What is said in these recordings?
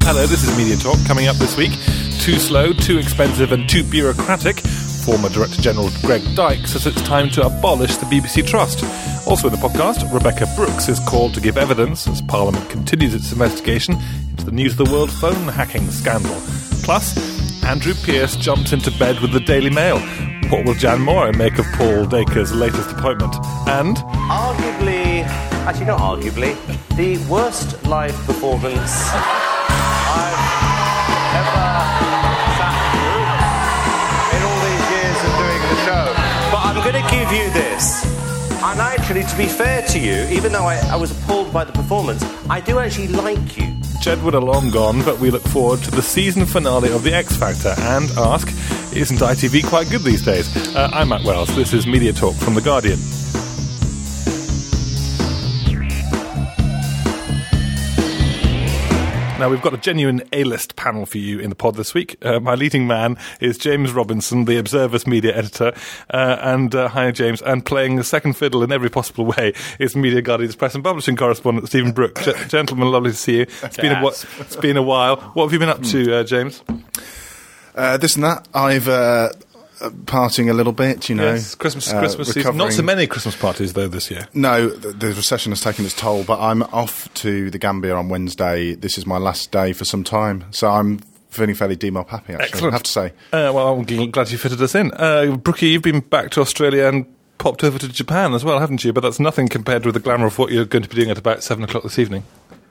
Hello, this is Media Talk. Coming up this week, too slow, too expensive and too bureaucratic. Former Director General Greg Dyke says it's time to abolish the BBC Trust. Also in the podcast, Rebecca Brooks is called to give evidence as Parliament continues its investigation into the News of the World phone hacking scandal. Plus, Andrew Pearce jumps into bed with the Daily Mail. What will Jan Moore make of Paul Dacre's latest appointment? And Actually not arguably, the worst live performance I've ever sat through in all these years of doing the show. But I'm going to give you this. And actually, to be fair to you, even though I was appalled by the performance, I do actually like you. Jedward are long gone, but we look forward to the season finale of The X Factor and ask, isn't ITV quite good these days? I'm Matt Wells. This is Media Talk from The Guardian. Now, we've got a genuine A-list panel for you in the pod this week. My leading man is James Robinson, the Observer's media editor. Hi, James. And playing the second fiddle in every possible way is Media Guardian's press and publishing correspondent, Stephen Brooke. Gentlemen, lovely to see you. It's been a while. What have you been up to, James? This and that. I've... partying a little bit, you know. Yes, Christmas season. Not so many Christmas parties, though, this year. No, the recession has taken its toll, but I'm off to the Gambia on Wednesday. This is my last day for some time, so I'm feeling fairly D-Mob happy, actually. Excellent. I have to say. Well, I'm glad you fitted us in. Brookie, you've been back to Australia and popped over to Japan as well, haven't you? But that's nothing compared with the glamour of what you're going to be doing at about 7 o'clock this evening.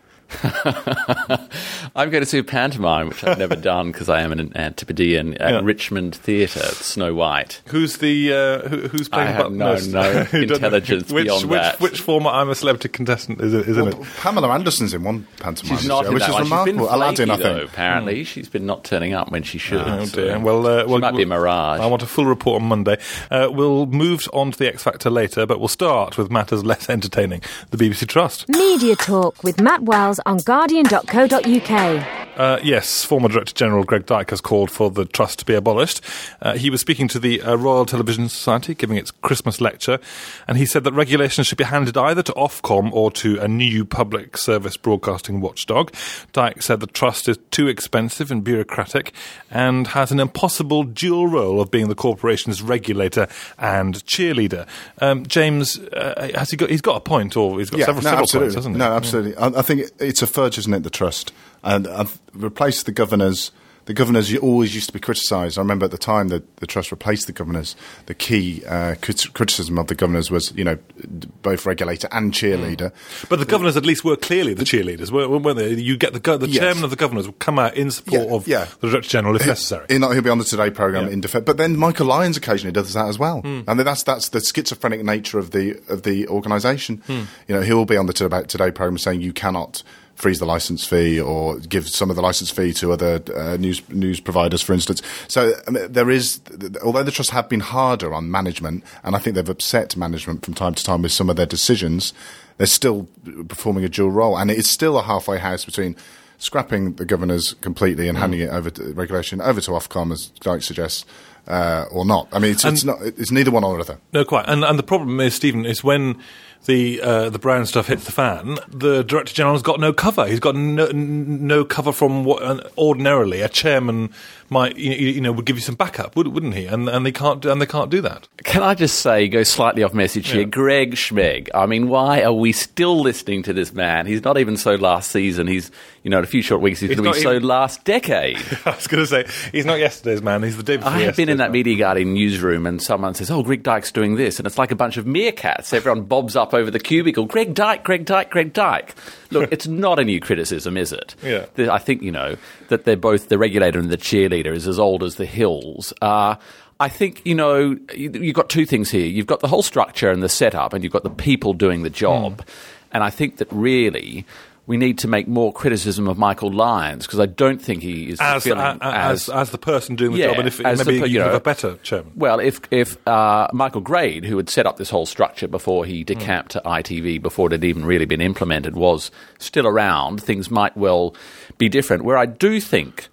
I'm going to see a pantomime, which I've never done because I am an Antipodean at Richmond Theatre, Snow White. Who's who's playing? I have no intelligence beyond that. Which former I'm a Celebrity contestant is in it? Pamela Anderson's in one pantomime, she's not in which that is one. remarkable. She's been flaky, Aladdin, I think. apparently. She's been not turning up when she should. Oh dear. So Well, she might be a mirage. I want a full report on Monday. We'll move on to the X Factor later, but we'll start with matters less entertaining. The BBC Trust. Media Talk with Matt Wells on Guardian.co.uk. Yes, former Director General Greg Dyke has called for the Trust to be abolished. He was speaking to the Royal Television Society, giving its Christmas lecture, and he said that regulations should be handed either to Ofcom or to a new public service broadcasting watchdog. Dyke said the Trust is too expensive and bureaucratic and has an impossible dual role of being the corporation's regulator and cheerleader. James, he's got a point, or he's got several points, hasn't he? No, absolutely. I think it's a fudge, isn't it, the Trust? And I've replaced the governors. The governors always used to be criticised. I remember at the time that the Trust replaced the governors, the key criticism of the governors was, you know, both regulator and cheerleader. But the governors at least were clearly the cheerleaders, weren't they? You get the chairman of the governors will come out in support of the Director General if necessary. He'll be on the Today programme in defence. But then Michael Lyons occasionally does that as well. And that's the schizophrenic nature of the organisation. You know, he'll be on the Today programme saying you cannot freeze the licence fee or give some of the licence fee to other news providers, for instance. So there is, although the Trust have been harder on management, and I think they've upset management from time to time with some of their decisions, they're still performing a dual role. And it's still a halfway house between scrapping the governors completely and handing it over to regulation, over to Ofcom, as Dyke suggests, or not. I mean, it's neither one or the other. No, quite. And the problem is, Stephen, is when the Brown stuff hits the fan, the Director General's got no cover. He's got no cover from what ordinarily a chairman might, would give you some backup, wouldn't he? And they can't do that. Can I just say, go slightly off message here, Greg Schmeg. I mean, why are we still listening to this man? He's not even so last season. He's, in a few short weeks, he's going to be so last decade. I was going to say, he's not yesterday's man. He's the day before. I have been in that Media Guardian newsroom and someone says, oh, Greg Dyke's doing this. And it's like a bunch of meerkats. Everyone bobs up over the cubicle. Greg Dyke, Greg Dyke, Greg Dyke. Look, it's not a new criticism, is it? Yeah. I think, that they're both the regulator and the cheerleader is as old as the hills. I think, you've got two things here. You've got the whole structure and the setup, and you've got the people doing the job. And I think that really we need to make more criticism of Michael Lyons, because I don't think he is as the person doing the job, and if maybe you have a better chairman. Well, if Michael Grade, who had set up this whole structure before he decamped to ITV, before it had even really been implemented, was still around, things might well be different. Where I do think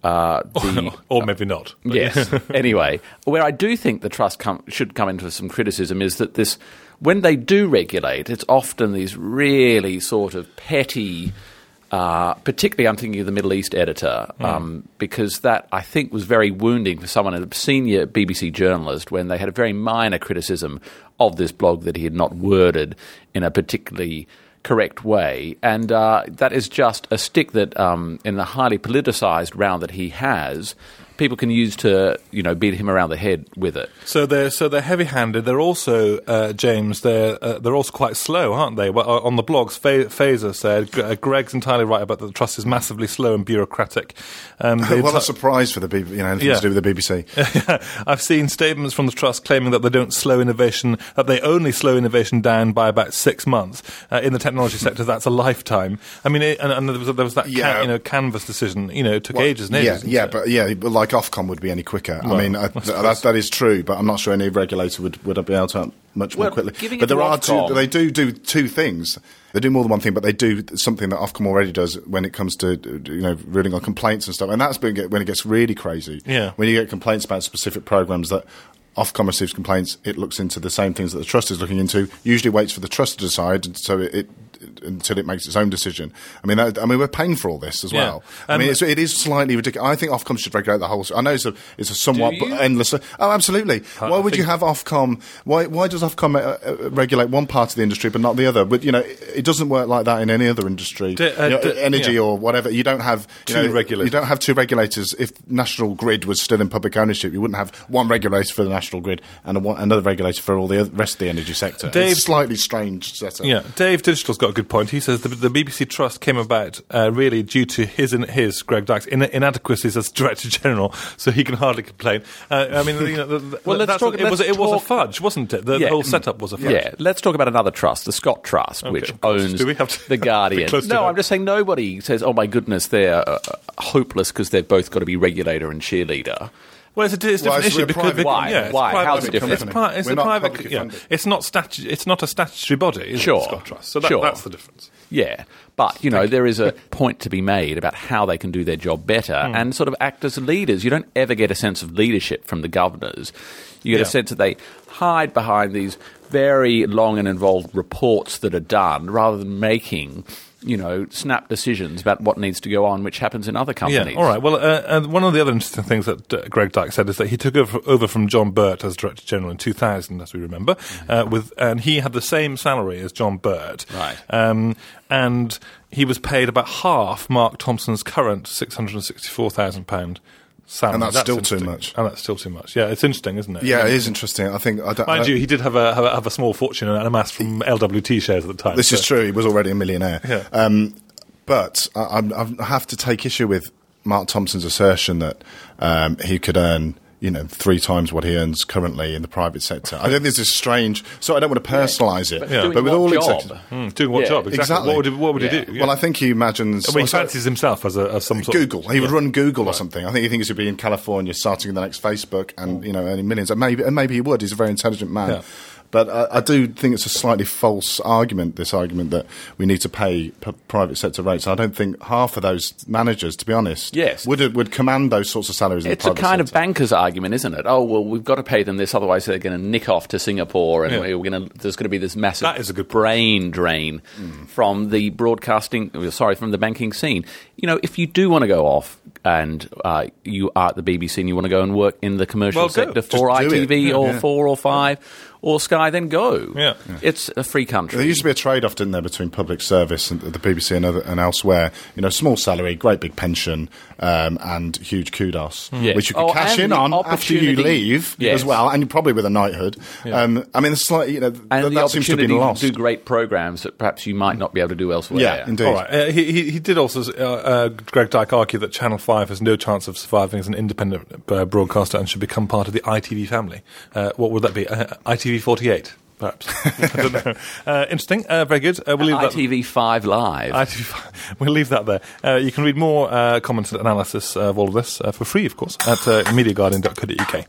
or maybe not. Yes. Anyway, where I do think the Trust should come into some criticism is that when they do regulate, it's often these really sort of petty particularly I'm thinking of the Middle East editor, because that, I think, was very wounding for someone, a senior BBC journalist, when they had a very minor criticism of this blog that he had not worded in a particularly correct way. And that is just a stick that, in the highly politicised round that he has, people can use to, beat him around the head with it. So they're heavy-handed. They're also, James, they're also quite slow, aren't they? Well, on the blogs, Fazer said, Greg's entirely right about that the trust is massively slow and bureaucratic. Well, a surprise for the BBC, anything to do with the BBC. I've seen statements from the trust claiming that they don't slow innovation, that they only slow innovation down by about 6 months. In the technology sector, that's a lifetime. I mean, and there was that Canvas decision. It took ages and ages. But like Ofcom would be any quicker. Well, I mean, that is true, but I'm not sure any regulator would be able to much more quickly. But there are they do two things. They do more than one thing, but they do something that Ofcom already does when it comes to ruling on complaints and stuff. And that's when it gets really crazy. Yeah. When you get complaints about specific programs that Ofcom receives complaints, it looks into the same things that the trust is looking into. Usually waits for the trust to decide, until it makes its own decision. I mean, we're paying for all this as well. I mean, it is slightly ridiculous. I think Ofcom should regulate the whole. I know it's a somewhat endless. Oh, absolutely. Why would you have Ofcom? Why does Ofcom regulate one part of the industry but not the other? But it doesn't work like that in any other industry. Energy or whatever. You don't have two regulators. You don't have two regulators. If National Grid was still in public ownership, you wouldn't have one regulator for the National Grid and another regulator for all the rest of the energy sector. It's a slightly strange setup. Yeah, Dave Digital's got a good point. He says the BBC Trust came about really due to his Greg Dykes inadequacies as Director General, so he can hardly complain. I mean, let's talk. It was a fudge, wasn't it? The whole setup was a fudge. Yeah, let's talk about another trust, the Scott Trust, which owns The Guardian. No, I'm just saying nobody says, "Oh my goodness, they're hopeless because they've both got to be regulator and cheerleader." Well, it's a different issue because why? How's it different? It's a private. It's not a statutory body. Sure, Scott Trust. So that's the difference. Yeah, but there is a point to be made about how they can do their job better and sort of act as leaders. You don't ever get a sense of leadership from the governors. You get a sense that they hide behind these very long and involved reports that are done rather than making snap decisions about what needs to go on, which happens in other companies. Yeah, all right. Well, one of the other interesting things that Greg Dyke said is that he took over from John Birt as Director General in 2000, as we remember, and he had the same salary as John Birt. Right. And he was paid about half Mark Thompson's current £664,000 salary. And that's still too much. And that's still too much. Yeah, it's interesting, isn't it? Yeah, it is interesting. I think. Mind you, he did have a small fortune amassed from LWT shares at the time. This is true. He was already a millionaire. Yeah. But I have to take issue with Mark Thompson's assertion that he could earn 3 times what he earns currently in the private sector. I think this is strange. So I don't want to personalise it. But with all executives, doing what job? Exactly. What would he do? Well, I think he imagines. He fancies himself as some sort Google. He would run Google or something. I think he thinks he'd be in California, starting the next Facebook, and earning millions. And maybe he would. He's a very intelligent man. Yeah. But I do think it's a slightly false argument, this argument that we need to pay private sector rates. I don't think half of those managers, to be honest, would command those sorts of salaries in the private sector. It's a kind of banker's argument, isn't it? Oh, well, we've got to pay them this, otherwise they're going to nick off to Singapore, and there's going to be this massive brain drain from the from the banking scene. If you do want to go off and you are at the BBC and you want to go and work in the commercial sector for ITV or 4 or 5 or Sky, then go. Yeah. It's a free country. There used to be a trade-off, didn't there, between public service and the BBC and elsewhere. Small salary, great big pension, and huge kudos, which you could cash in on after you leave as well, and probably with a knighthood. Yeah. I mean, it's like, that seems to be lost. To do great programmes that perhaps you might not be able to do elsewhere. Yeah, indeed. All right. He did also, Greg Dyke, argue that Channel 5 has no chance of surviving as an independent broadcaster and should become part of the ITV family. What would that be? ITV 48, perhaps. I don't know. Interesting. Very good. We'll leave ITV5 Live. ITV5. We'll leave that there. You can read more comments and analysis of all of this for free, of course, at MediaGuardian.co.uk.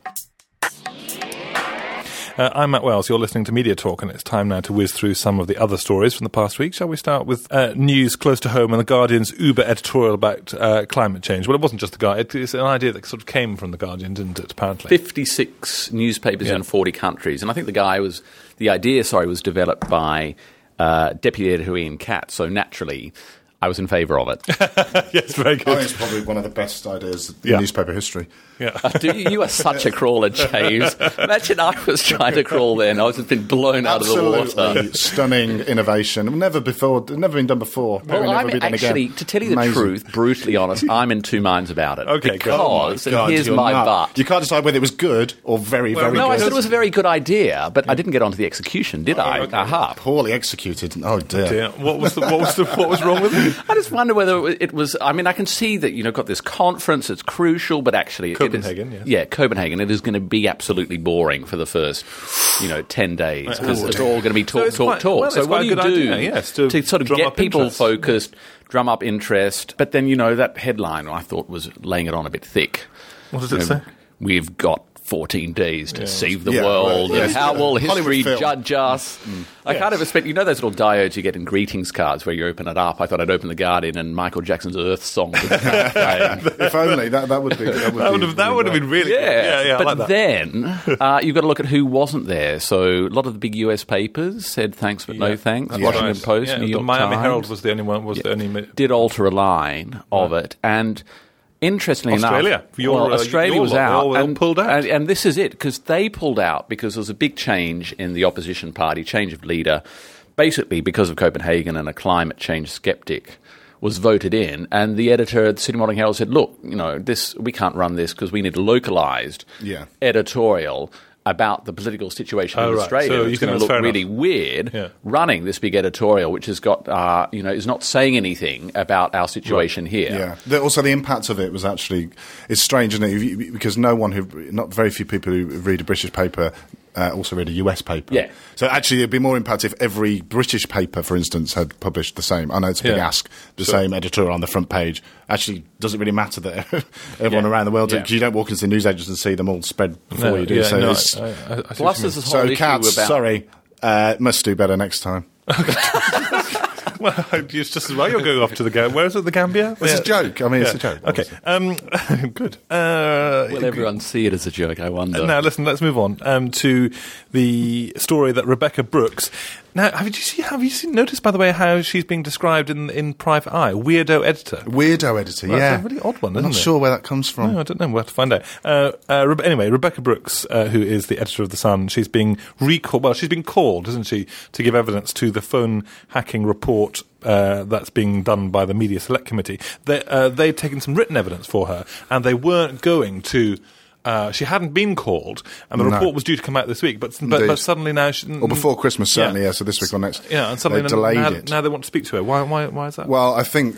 I'm Matt Wells. You're listening to Media Talk, and it's time now to whiz through some of the other stories from the past week. Shall we start with news close to home and The Guardian's Uber editorial about climate change? Well, it wasn't just The Guardian. It's an idea that sort of came from The Guardian, didn't it, apparently? 56 newspapers in 40 countries. And I think the idea was developed by Deputy Editor Ian Katz. So naturally, I was in favour of it. Yes, very I think good. it's probably one of the best ideas in Yeah. newspaper history. You are such a crawler, James. Imagine I was trying to crawl there and I was just been blown out of the water. Absolutely stunning innovation. Never been done before. Probably Well, never I'm be done actually, again. to tell you the Amazing. truth, brutally honest, I'm in two minds about it. Okay, because, Oh my God, and here's you're my nuts. but. You can't decide whether it was good or very, very No, good. I said it was a very good idea, but I didn't get onto the execution, did I? okay. Aha. Poorly executed. Oh dear. Yeah. What was wrong with it? I just wonder whether it was. I mean, I can see that got this conference. It's crucial, but actually, Copenhagen, it is, yes. yeah, Copenhagen. It is going to be absolutely boring for the first, 10 days because it's all going to be talk. it's quite- well, it's So what quite do a you good do idea, yes, to sort of drum get up people interest. focused, drum up interest? But then that headline I thought was laying it on a bit thick. What does it say? We've got 14 days to save the Yeah, world, well, and yes, how will Hollywood history film. judge us? I can't ever expect, those little diodes you get in greetings cards where you open it up. I thought I'd open the Guardian and Michael Jackson's Earth Song would be playing. If only that would be. That would have been really good. Yeah, I but like that. then you've got to look at who wasn't there. So a lot of the big US papers said thanks but no thanks. That's Washington right. Post, Yeah, New the York Miami Times Herald was the only one. The only did alter a line of it, and interestingly Australia. enough, Australia your was lot, they out all and pulled out. and this is it because they pulled out because there was a big change in the opposition party, change of leader, basically because of Copenhagen, and a climate change skeptic was voted in, and the editor of the Sydney Morning Herald said, "Look, this we can't run this because we need a localised editorial." About the political situation in right. Australia, So it's you going to think look that's fair really enough. weird running this big editorial, which has got, is not saying anything about our situation here. Yeah. Also, the impact of it was actually it's strange, isn't it? Because not very few people who read a British paper also read a US paper. Yeah. So actually, it'd be more impact if every British paper, for instance, had published the same. I know it's a big ask. The same editorial on the front page. Actually, doesn't really matter that everyone around the world. Yeah. You don't walk into the newsagents and see them all spread before you do. Yeah, so no, it's, I see what Plus, you there's mean. this whole so issue Cats, about. sorry, must do better next time. Well, it's just as well you're going off to the Gambia. Where is it, the Gambia? It's a joke. I mean, it's a joke. Okay, good. Will everyone see it as a joke? I wonder. Now, listen, let's move on to the story that Rebecca Brooks. Now, have you noticed, by the way, how she's being described in Private Eye? Weirdo editor. Weirdo editor, Well, yeah. that's a really odd one, isn't I'm not it? sure where that comes from. No, I don't know. We'll have to find out. Anyway, Rebecca Brooks, who is the editor of The Sun, she's being recalled. Well, she's been called, isn't she, to give evidence to the phone hacking report that's being done by the Media Select Committee. They'd taken some written evidence for her, and they weren't going to. She hadn't been called, and the report was due to come out this week. But suddenly now, Or before Christmas, certainly. Yeah, so this week or next. Yeah, and suddenly they delayed it. Now they want to speak to her. Why is that? Well, I think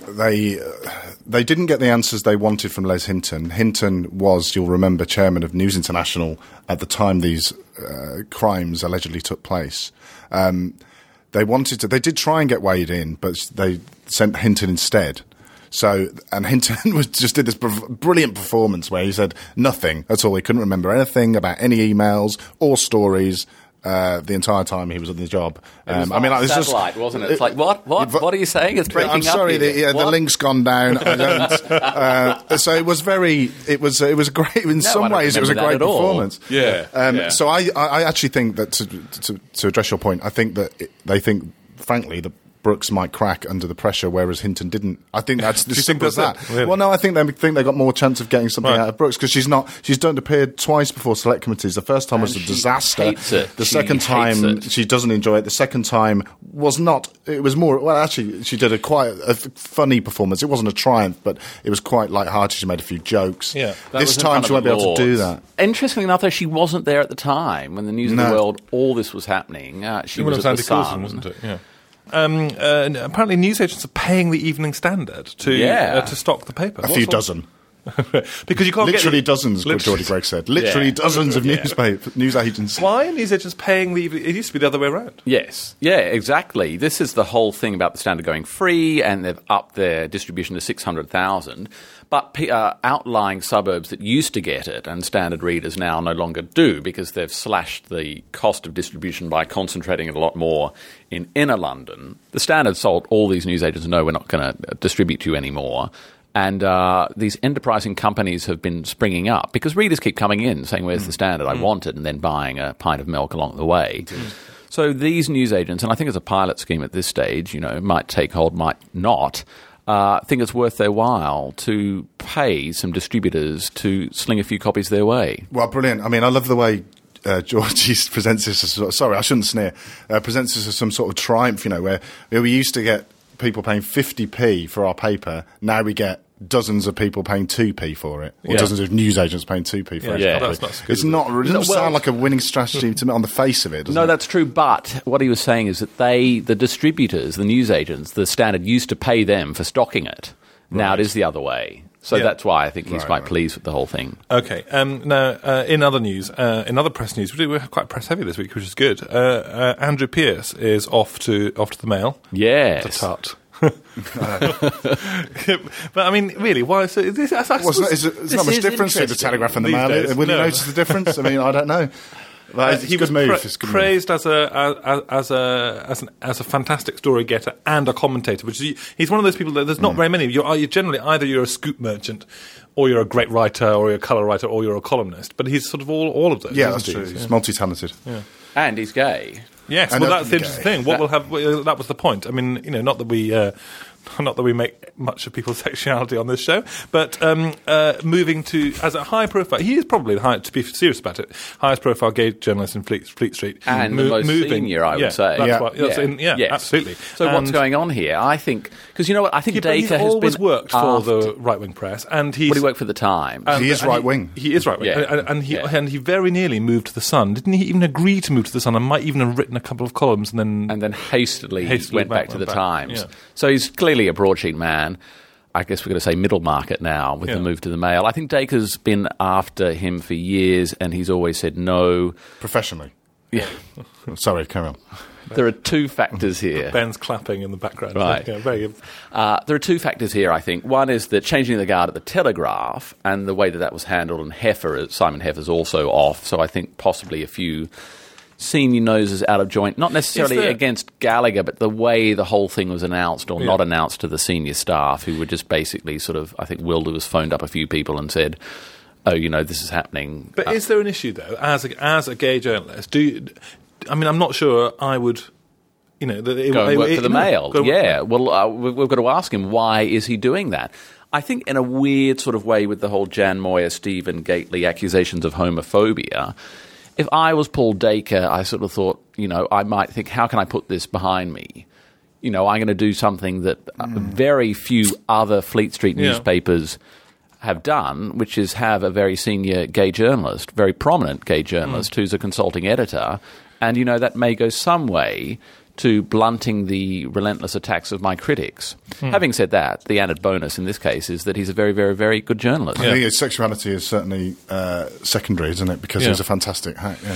they didn't get the answers they wanted from Les Hinton. Hinton was, you'll remember, chairman of News International at the time these crimes allegedly took place. They did try and get Wade in, but they sent Hinton instead. So, and Hinton just did this brilliant performance where he said nothing at all. He couldn't remember anything about any emails or stories the entire time he was on the job. It was satellite, wasn't it? It's like, what? What are you saying? It's breaking up. I'm sorry, here. the link's gone down. I don't. So it was it was great. In some ways, it was a great performance. Yeah. So I actually think that to address your point, I think that they think, frankly, that Brooks might crack under the pressure, whereas Hinton didn't. I think that's as simple as that. Really? Well, no, I think they got more chance of getting something out of Brooks because she's done appeared twice before select committees. The first time was a disaster. Hates it. The second time she doesn't enjoy it. The second time was not. It was more. Well, actually, she did quite a funny performance. It wasn't a triumph, but it was quite light-hearted. She made a few jokes. Yeah. This time she won't be able to do that. Interestingly enough, though, she wasn't there at the time when the News of the World, all this was happening. She was at the Sun. Wasn't it? Yeah. Apparently, newsagents are paying the Evening Standard to stock the paper. A few dozen. Because you can't literally get dozens. What Geordie Gregg said. Literally dozens of news agents. Why are newsagents paying the Evening? It used to be the other way around. Yes. Yeah, exactly. This is the whole thing about the Standard going free, and they've upped their distribution to 600,000. But outlying suburbs that used to get it, and Standard readers now no longer do, because they've slashed the cost of distribution by concentrating it a lot more in inner London. The Standard sold all these newsagents, no, we're not going to distribute to you anymore. And these enterprising companies have been springing up because readers keep coming in saying, where's the Standard? I want it, and then buying a pint of milk along the way. So these newsagents, and I think it's a pilot scheme at this stage, might take hold, might not, think it's worth their while to pay some distributors to sling a few copies their way. Well, brilliant. I mean, I love the way Georgie presents this as, sorry, I shouldn't sneer, presents this as some sort of triumph, where we used to get people paying 50p for our paper. Now we get dozens of people paying 2p for it, or dozens of newsagents paying 2p for it. That's not so good, It doesn't sound like a winning strategy to me on the face of it, does it? No, that's true, but what he was saying is that the distributors, the newsagents, the Standard used to pay them for stocking it. Now it is the other way. So that's why I think he's quite pleased with the whole thing. Okay. Now, in other news, in other press news, we're quite press heavy this week, which is good. Andrew Pearce is off to the Mail. Yes. The tut. But I mean, really, why? So is this? It's not much difference between the Telegraph and the Mail. Will you notice the difference? I mean, I don't know. He was praised as a fantastic story getter and a commentator. Which he's one of those people that there's not very many. You're generally either you're a scoop merchant, or you're a great writer, or you're a colour writer, or you're a columnist. But he's sort of all of those. Yeah, that's true. He's multi-talented. Yeah. And he's gay. Yes, well, that's the interesting thing. What we'll have, that was the point. I mean, not that we make much of people's sexuality on this show, but moving to, as a high profile, he is probably to be serious about it, highest profile gay journalist in Fleet Street. And the most senior, I would say. Absolutely. So what's going on here? I think, because you know what, I think Dacre has always worked for the right-wing press, and he worked for the Times. He is right-wing. He is right-wing, and he very nearly moved to the Sun. Didn't he even agree to move to the Sun, and might even have written a couple of columns, and then hastily went back to the Times. Yeah. So he's clearly a broadsheet man. I guess we're going to say middle market now with the move to the Mail. I think Dacre's been after him for years, and he's always said no. Professionally. Yeah. Sorry, carry on. There are two factors here. Ben's clapping in the background. Right. Yeah, very good. There are two factors here, I think. One is the changing the guard at the Telegraph and the way that was handled, and Simon Heffer's also off, so I think possibly a few senior noses out of joint, not necessarily against Gallagher, but the way the whole thing was announced or not announced to the senior staff, who were just basically sort of, I think Wilders phoned up a few people and said, oh, this is happening. But is there an issue, though, as a gay journalist? I'm not sure I would, go and work for the Mail. Well, we've got to ask him, why is he doing that? I think in a weird sort of way with the whole Jan Moyer, Stephen Gately accusations of homophobia, if I was Paul Dacre, I sort of thought, I might think, how can I put this behind me? I'm going to do something that very few other Fleet Street newspapers have done, which is have a very senior gay journalist, very prominent gay journalist who's a consulting editor. And, that may go some way to blunting the relentless attacks of my critics. Having said that, the added bonus in this case is that he's a very, very, very good journalist. I think his sexuality is certainly secondary, isn't it? Because he's a fantastic hack. Yeah.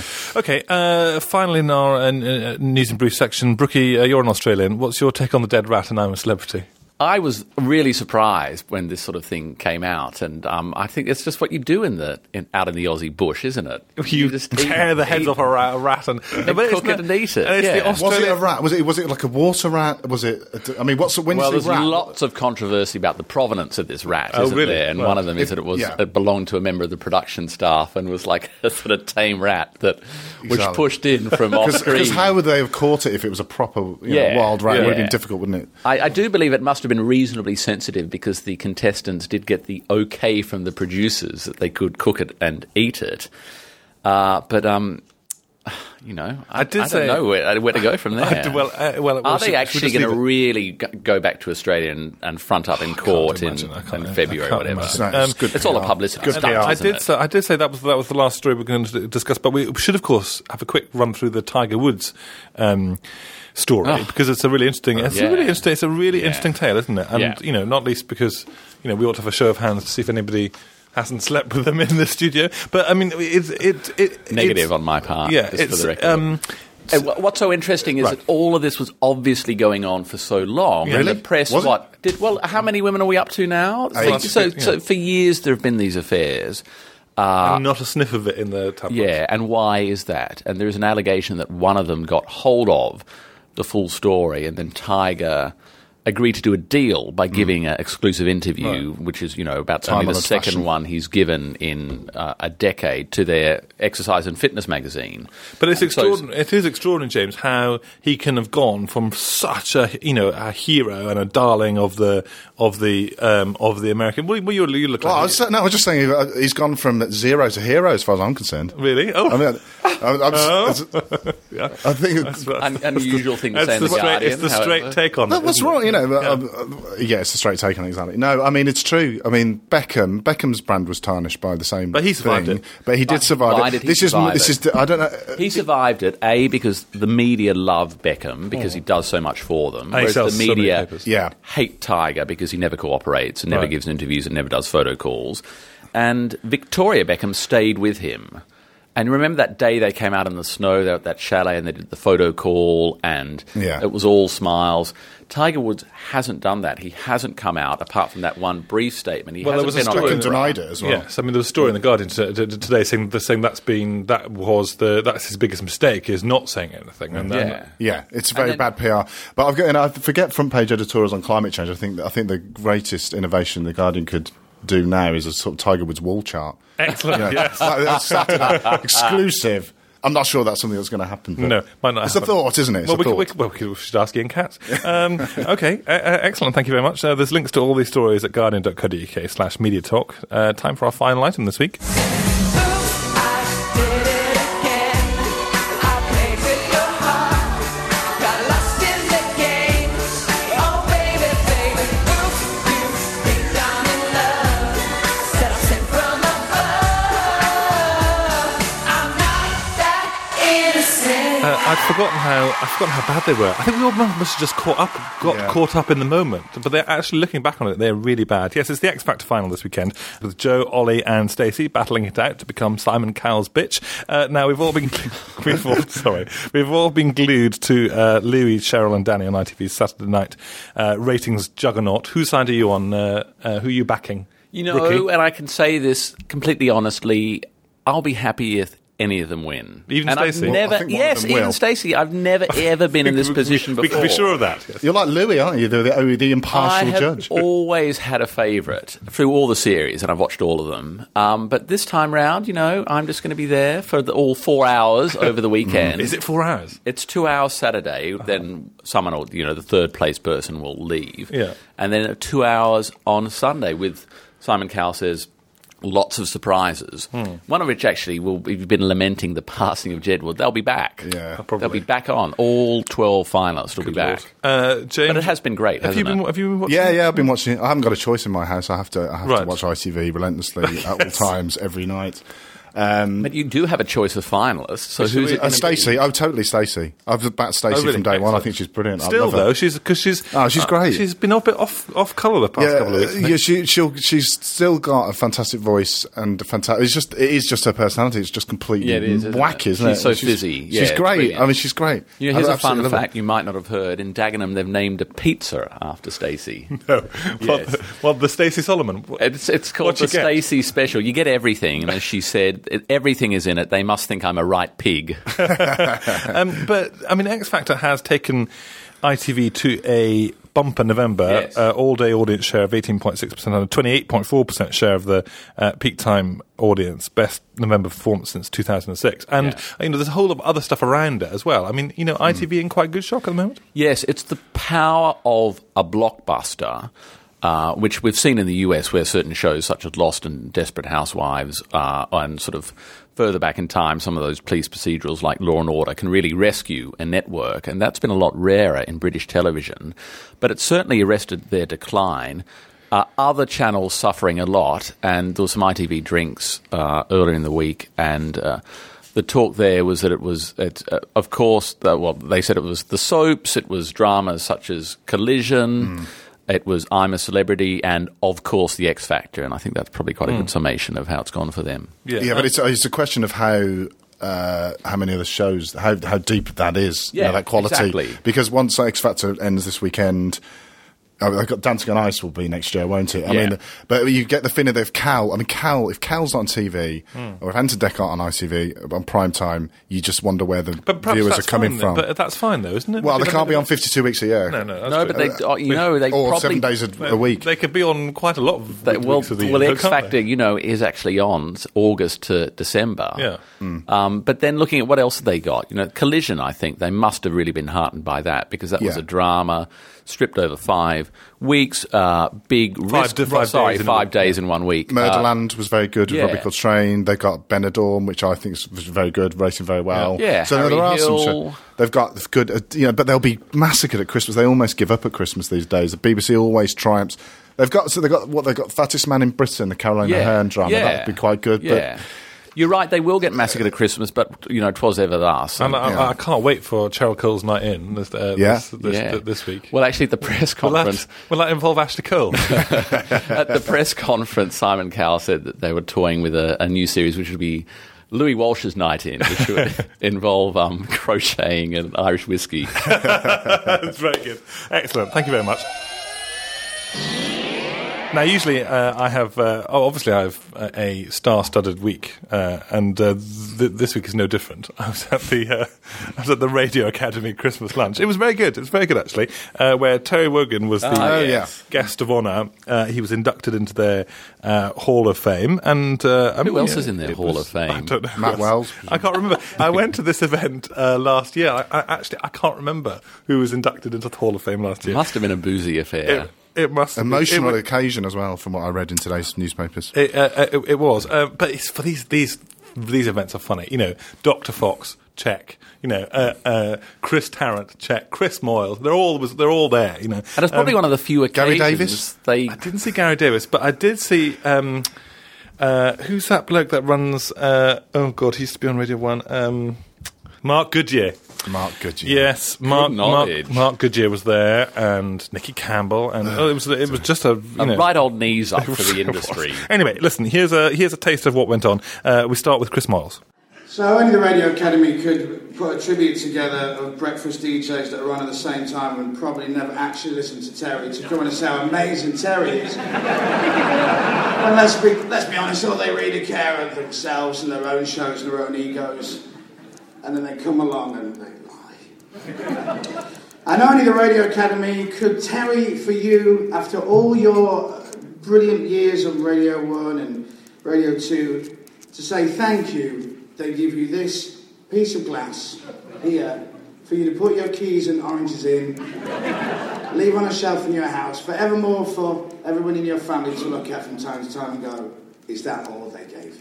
Okay, finally in our News and Brief section, Brookie, you're an Australian. What's your take on the dead rat and I'm a Celebrity? I was really surprised when this sort of thing came out, and I think it's just what you do out in the Aussie bush, isn't it? You just tear the heads off a rat and cook it and eat it. Was it a rat? Was it like a water rat? Was it? When you say there's rat? Lots of controversy about the provenance of this rat, isn't there? And one of them is that it belonged to a member of the production staff and was like a sort of tame rat that was pushed in from off screen. Because how would they have caught it if it was a proper wild rat? It would have been difficult, wouldn't it? I do believe it must have been reasonably sensitive because the contestants did get the okay from the producers that they could cook it and eat it. I don't know where to go from there. Are they actually going to really go back to Australia and front up in court in February or whatever? It's all a publicity stunt, I did say that was the last story we're going to discuss, but we should, of course, have a quick run through the Tiger Woods story because it's a really interesting. It's a really interesting tale, isn't it? And not least because we ought to have a show of hands to see if anybody hasn't slept with them in the studio. But I mean, it's negative on my part. Yeah, just for the record. What's so interesting is that all of this was obviously going on for so long. Really? And the press, how many women are we up to now? So for years there have been these affairs. And not a sniff of it in the tabloids. Yeah, and why is that? And there is an allegation that one of them got hold of the full story, and then Tiger agreed to do a deal by giving an exclusive interview, which is, about only the second one he's given in a decade to their exercise and fitness magazine. But it's extraordinary. It is extraordinary, James, how he can have gone from such a hero and a darling of the American. Well, you look like. I was just saying he's gone from zero to hero as far as I'm concerned. Really? Oh, I mean, I think it's an unusual thing to say in the Guardian. It's the straight take on it. What's wrong? It's a straight take on it, exactly. No, I mean, it's true. I mean, Beckham's brand was tarnished by the same But he survived thing, it. But he did survive it. This is I don't know. He survived it, A, because the media love Beckham, because he does so much for them, whereas the media hate Tiger because he never cooperates and never gives interviews and never does photo calls. And Victoria Beckham stayed with him. And remember that day they came out in the snow, they were at that chalet and they did the photo call and it was all smiles. Tiger Woods hasn't done that. He hasn't come out, apart from that one brief statement. He hasn't been on and denied it as well. Yes, I mean, there was a story in the Guardian today saying that's his biggest mistake, is not saying anything. And it's very bad PR. But I forget front page editorials on climate change. I think the greatest innovation the Guardian could do now is a sort of Tiger Woods wall chart. Excellent, yes. That's Saturday, exclusive. I'm not sure that's something that's going to happen. No, might not happen. It's a thought, isn't it? We should ask Ian Katz. Okay, excellent. Thank you very much. There's links to all these stories at guardian.co.uk/media talk. Time for our final item this week. I'd forgotten how bad they were. I think we all must have just caught up in the moment. But they're actually, looking back on it, they're really bad. Yes, it's the X Factor final this weekend with Joe, Ollie, and Stacey battling it out to become Simon Cowell's bitch. Now we've all been glued to Louis, Cheryl, and Danny on ITV's Saturday night ratings juggernaut. Whose side are you on? Who are you backing? Rookie? And I can say this completely honestly. I'll be happy if any of them win. Even Stacey? Even Stacey. I've never, ever been in this position before. We can be sure of that. Yes. You're like Louis, aren't you? The impartial judge. I have always had a favourite through all the series, and I've watched all of them. But this time round, I'm just going to be there for all 4 hours over the weekend. Is it 4 hours? It's 2 hours Saturday. Then someone will, the third place person will leave. Yeah. And then 2 hours on Sunday with Simon Cowell Says... Lots of surprises. One of which actually we've been lamenting the passing of Jedward. They'll be back. Yeah, probably. They'll be back on. All 12 finalists will be back. James, but it has been great. Have you been watching? Yeah, I've been watching. I haven't got a choice in my house. I have to watch ITV relentlessly at all times every night. But you do have a choice of finalists. So who's it? Stacey. Oh, totally Stacey. I've backed Stacey from day one. I think she's brilliant. Still, though, she's great. She's been a bit off colour the past couple of weeks. Yeah, she's still got a fantastic voice and a fantastic. It is just her personality. It's just completely wacky, isn't it? She's so fizzy. She's great. Brilliant. I mean, she's great. Here's a fun fact you might not have heard. In Dagenham, they've named a pizza after Stacey. No. Well, the Stacey Solomon. It's called the Stacey Special. You get everything, and as she said, everything is in it. They must think I'm a right pig. But, I mean, X Factor has taken ITV to a bumper November. Yes. All-day audience share of 18.6% and a 28.4% share of the peak time audience. Best November performance since 2006. And, there's a whole lot of other stuff around it as well. I mean, ITV in quite good shock at the moment? Yes, it's the power of a blockbuster. Which we've seen in the US, where certain shows such as Lost and Desperate Housewives and sort of further back in time, some of those police procedurals like Law and Order can really rescue a network, and that's been a lot rarer in British television. But it certainly arrested their decline. Other channels suffering a lot, and there were some ITV drinks earlier in the week, and the talk there was that of course, they said it was the soaps, it was dramas such as Collision, it was I'm a Celebrity, and of course the X Factor, and I think that's probably quite a good summation of how it's gone for them. Yeah, but it's a question of how many other shows, how deep that is, that quality. Exactly. Because once X Factor ends this weekend, Oh, they've got Dancing on Ice will be next year, won't it? I Yeah. mean, but you get the feeling that if Cal, if Cal's on TV, or if Enter Deckard on ITV on prime time, you just wonder where the But perhaps viewers are that's coming fine, from. But that's fine, though, isn't it? Well, they Because can't be on 52 weeks a year. No, that's No, true. but they or probably 7 days a week. They could be on quite a lot of weeks of the year. the X can't Factor, they? is actually on August to December. Yeah. But then looking at what else have they got, Collision, I think they must have really been heartened by that because that was Yeah. a drama stripped over 5 weeks, big risk. 5 days in 1 week. Murderland was very good with yeah. Robbie Coltrane. They got Benidorm, which I think was very good, racing very well. Yeah, so Harry there are some. Hill. They've got good, but they'll be massacred at Christmas. They almost give up at Christmas these days. The BBC always triumphs. They've got Fattest Man in Britain, the Caroline Aherne drama. That would be quite good. Yeah. You're right, they will get massacred at Christmas, but, 'twas ever thus. And I can't wait for Cheryl Cole's night in this week. Well, actually, at the press conference... Will that involve Ashley Cole? At the press conference, Simon Cowell said that they were toying with a new series which would be Louis Walsh's night in, which would involve crocheting and Irish whiskey. That's very good. Excellent. Thank you very much. Now, usually I have, obviously I have a star-studded week, and this week is no different. I was at the Radio Academy Christmas lunch. It was very good. It was very good, actually, where Terry Wogan was the guest of honour. He was inducted into their Hall of Fame. And who else is in their Hall of Fame? I don't know. Matt Wells. I can't remember. I went to this event last year. I can't remember who was inducted into the Hall of Fame last year. It must have been a boozy affair. It must have Emotional occasion as well, from what I read in today's newspapers. It was, but it's for these events are funny. Dr. Fox, check. Chris Tarrant, check. Chris Moyle, they're all there. And it's probably one of the few occasions. Gary Davis. I didn't see Gary Davis, but I did see. Who's that bloke that runs? Oh God, he used to be on Radio 1. Mark Goodyear. Mark Goodyear. Yes, Mark Goodyear was there, and Nicky Campbell, and it was just a right old knees up for the industry. Anyway, listen, here's a taste of what went on. We start with Chris Moyles. So only the Radio Academy could put a tribute together of breakfast DJs that are on at the same time and probably never actually listen to Terry to come and say how amazing Terry is. And let's be honest, all they really care of themselves and their own shows and their own egos. And then they come along and they lie. And only the Radio Academy could Terry for you, after all your brilliant years on Radio 1 and Radio 2, to say thank you. They give you this piece of glass here for you to put your keys and oranges in, leave on a shelf in your house, forevermore for everyone in your family to look at from time to time and go, is that all they gave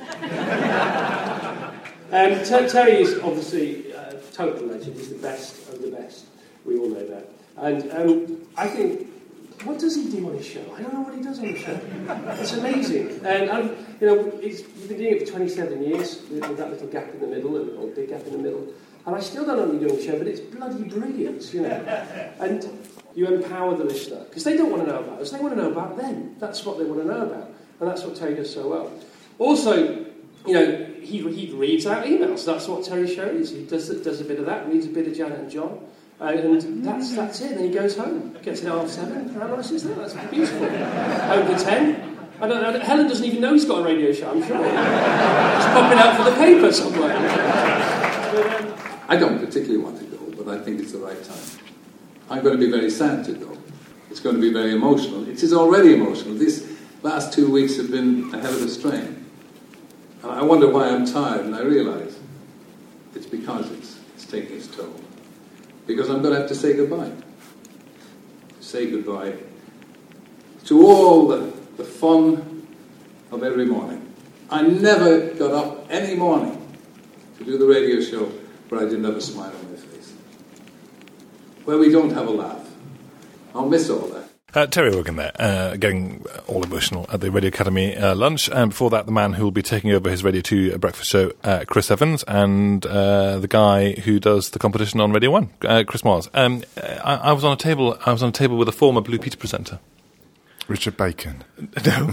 you? Terry is obviously a total legend. He's the best of the best. We all know that. And I think, what does he do on his show? I don't know what he does on the show. It's amazing. And he's been doing it for 27 years with that little gap in the middle, or big gap in the middle. And I still don't know what you're doing on the show, but it's bloody brilliant, And you empower the listener because they don't want to know about us. They want to know about them. That's what they want to know about, and that's what Terry does so well. Also, he reads out emails. That's what Terry's show is. He does a bit of that, reads a bit of Janet and John. And that's it. Then he goes home, gets in at 7:30. How nice is that? That's beautiful. Over 10. Helen doesn't even know he's got a radio show, I'm sure. He's popping out for the paper somewhere. I don't particularly want to go, but I think it's the right time. I'm going to be very sad to go. It's going to be very emotional. It is already emotional. These last 2 weeks have been a hell of a strain. And I wonder why I'm tired, and I realise it's because it's taking its toll. Because I'm going to have to say goodbye. Say goodbye to all the fun of every morning. I never got up any morning to do the radio show where I didn't have a smile on my face. Where we don't have a laugh. I'll miss all that. Terry Wogan there, getting all emotional at the Radio Academy lunch. And before that, the man who will be taking over his Radio 2 breakfast show, Chris Evans, and the guy who does the competition on Radio 1, Chris Moyles. I was on a table with a former Blue Peter presenter. Richard Bacon. No.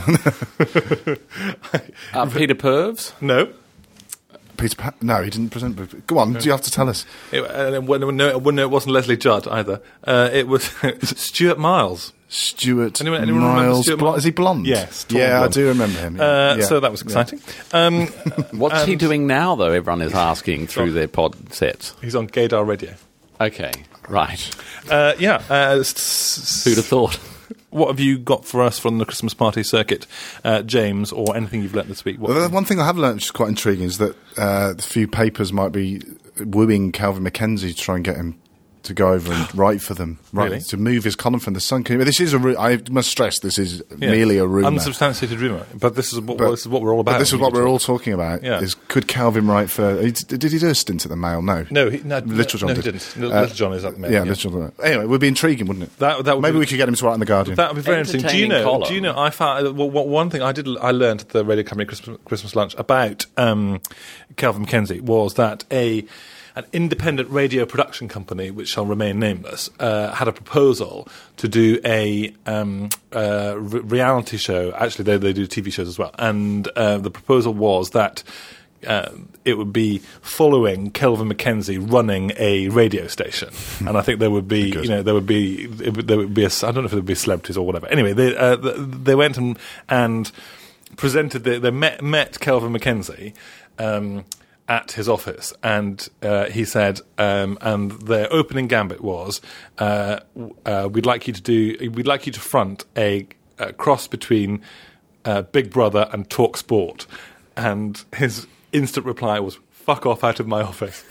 Peter Purves? No. No, he didn't present. Go on, do you have to tell us? No, it wasn't Leslie Judd either. It was Stuart Miles. Stuart Anyone remember Miles. Stuart Miles? Is he blonde? Yes, tall Yeah, I blonde. do remember him. Yeah. So that was exciting. What's he doing now, though? Everyone is asking through their pod sets. He's on Gaydar Radio. Okay, right. Who'd Who'd have thought? What have you got for us from the Christmas party circuit, James, or anything you've learnt this week? Well, one thing I have learnt, which is quite intriguing, is that a few papers might be wooing Calvin Mackenzie to try and get him to go over and write for them, Really? to move his column from the Sun. This is I must stress, this is merely a rumour. Unsubstantiated rumour, but this is what we're all about. But this is what we're all talking about. Yeah. Is could Calvin write for? Did he do a stint at the Mail? No. Little John did. he didn't. Little John is at the Mail. Yeah, Little John. Anyway, it would be intriguing, wouldn't it? That would Maybe be, we could get him to write in the Guardian. That would be very interesting. Do you know? Column. Do you know? I found one thing I learned at the Radio Company Christmas lunch about Calvin Mackenzie was that an independent radio production company, which shall remain nameless, had a proposal to do a reality show. Actually, they do TV shows as well. And the proposal was that it would be following Kelvin Mackenzie running a radio station. And I think there would be, I don't know if there would be celebrities or whatever. Anyway, they went and presented, they met Kelvin Mackenzie, at his office, and he said, and their opening gambit was, we'd like you to front a cross between Big Brother and Talk Sport, and his instant reply was, "Fuck off out of my office."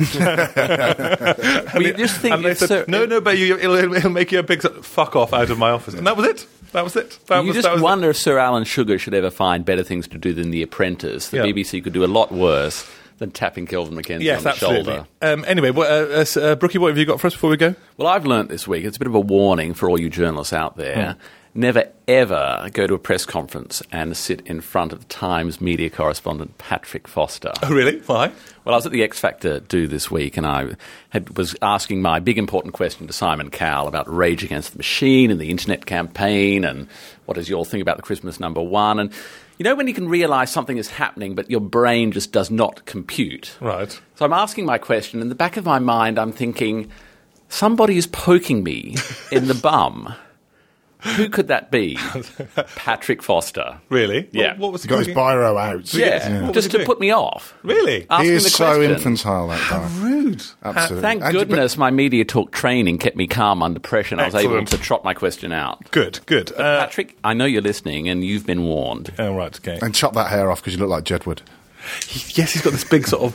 Well, you just think and they said, no, but it'll make you a big fuck off out of my office, and that was it. That was it. You just wonder if Sir Alan Sugar should ever find better things to do than The Apprentice. The BBC could do a lot worse than tapping Kelvin Mackenzie on the shoulder. Anyway, Brookie, what have you got for us before we go? Well, I've learnt this week, it's a bit of a warning for all you journalists out there. Never, ever go to a press conference and sit in front of the Times media correspondent Patrick Foster. Oh, really? Why? Well, I was at the X Factor do this week, and I was asking my big important question to Simon Cowell about Rage Against the Machine and the internet campaign, and what does you all think about the Christmas #1? And you know when you can realise something is happening, but your brain just does not compute? Right. So I'm asking my question, and in the back of my mind I'm thinking, somebody is poking me in the bum. Who could that be? Patrick Foster. Really? Yeah. What was He got his biro out. Yeah. Just to put me off. Really? Asking He the is so question. infantile, that guy. Rude. Absolutely. Thank goodness my media talk training kept me calm under pressure, and I was able Excellent. to trot my question out. Good. Patrick, I know you're listening, and you've been warned. Oh, right, okay. And chop that hair off because you look like Jedward. Yes, he's got this big sort of,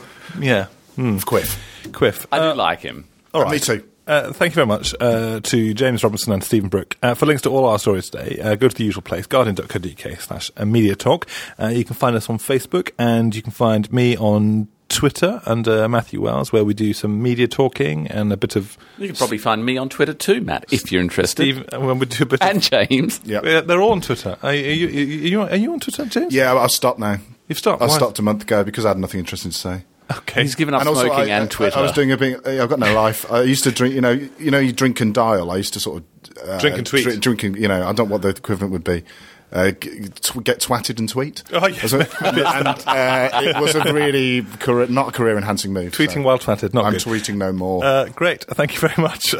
quiff. I do like him. All right. Me too. Thank you very much to James Robinson and Stephen Brooke. For links to all our stories today, go to the usual place, guardian.co.uk/media talk. You can find us on Facebook, and you can find me on Twitter under Matthew Wells, where we do some media talking and a bit of... You can probably find me on Twitter too, Matt, if you're interested. Steve, when we do a bit and James. Yeah. They're all on Twitter. Are you on Twitter, James? Yeah, I've stopped now. You've stopped? I Why? stopped a month ago because I had nothing interesting to say. Okay. He's given up And also, smoking and Twitter. I was doing I've got no life. I used to drink, you drink and dial. I used to sort of... Drink and tweet. Drinking, I don't know what the equivalent would be. Get twatted and tweet. Oh, yeah. And it was a really not a career-enhancing move. Tweeting while twatted, not I'm good. tweeting no more. Great, thank you very much.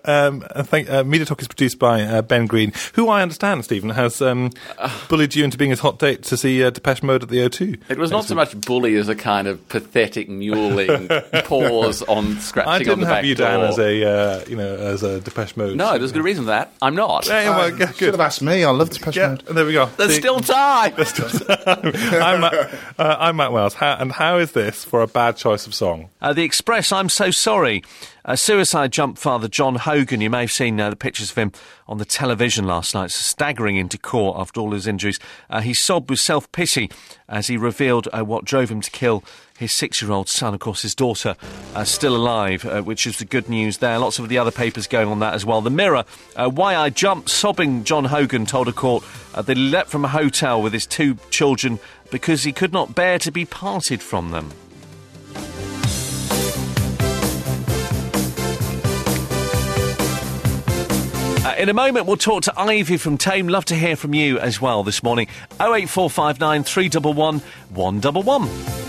Media Talk is produced by Ben Green, who I understand, Stephen, has bullied you into being his hot date to see Depeche Mode at the O2. It was not so much bully as a kind of pathetic mewling pause on scratching I on didn't the have back you door. down as as a Depeche Mode. No, there's a good reason for that. I'm not. Yeah, well, good. Should have asked me. I love Depeche Mode. There we go. There's still time. I'm Matt Wells. How is this for a bad choice of song? The Express, I'm so sorry. Suicide jump father John Hogan, you may have seen the pictures of him on the television last night, staggering into court after all his injuries. He sobbed with self-pity as he revealed what drove him to kill his 6-year-old son. Of course, his daughter still alive, which is the good news there. Lots of the other papers going on that as well. The Mirror, why I jumped, sobbing John Hogan told a court that he left from a hotel with his 2 children because he could not bear to be parted from them. In a moment, we'll talk to Ivy from Tame. Love to hear from you as well this morning. 08459 311 111.